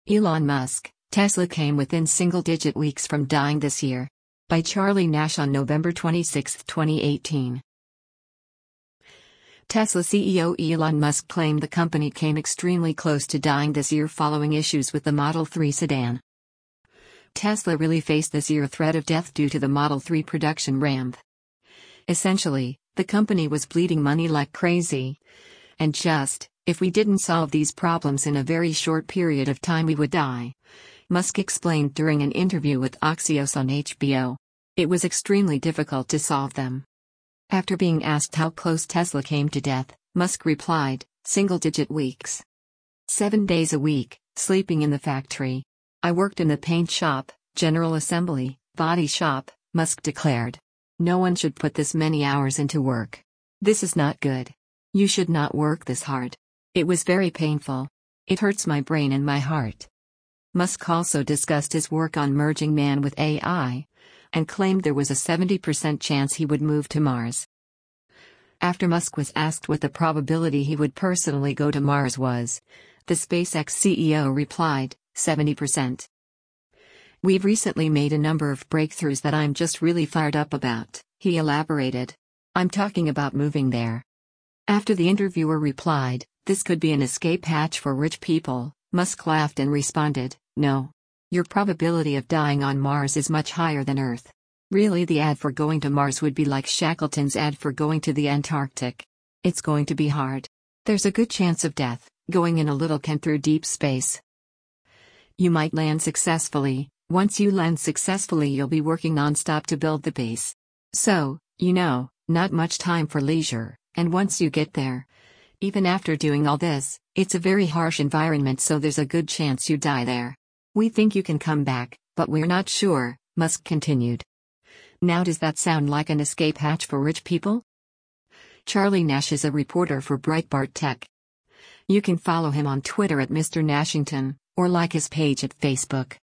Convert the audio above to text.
Elon Musk, Tesla came within single-digit weeks from dying this year. By Charlie Nash on November 26, 2018. Tesla CEO Elon Musk claimed the company came extremely close to dying this year following issues with the Model 3 sedan. Tesla really faced this year a threat of death due to the Model 3 production ramp. Essentially, the company was bleeding money like crazy. And if we didn't solve these problems in a very short period of time, we would die, Musk explained during an interview with Axios on HBO. It was extremely difficult to solve them. After being asked how close Tesla came to death, Musk replied, "Single-digit weeks. 7 days a week, sleeping in the factory. I worked in the paint shop, general assembly, body shop," Musk declared. "No one should put this many hours into work. This is not good. You should not work this hard. It was very painful. It hurts my brain and my heart." Musk also discussed his work on merging man with AI, and claimed there was a 70% chance he would move to Mars. After Musk was asked what the probability he would personally go to Mars was, the SpaceX CEO replied, 70%. "We've recently made a number of breakthroughs that I'm just really fired up about," he elaborated. "I'm talking about moving there." After the interviewer replied, "This could be an escape hatch for rich people," Musk laughed and responded, "No. Your probability of dying on Mars is much higher than Earth. Really, the ad for going to Mars would be like Shackleton's ad for going to the Antarctic. It's going to be hard. There's a good chance of death, going in a little can through deep space. You might land successfully. Once you land successfully, you'll be working non-stop to build the base. So, not much time for leisure, and once you get there, even after doing all this, it's a very harsh environment, so there's a good chance you die there. We think you can come back, but we're not sure," Musk continued. Now, does that sound like an escape hatch for rich people? Charlie Nash is a reporter for Breitbart Tech. You can follow him on Twitter at Mr. Nashington, or like his page at Facebook.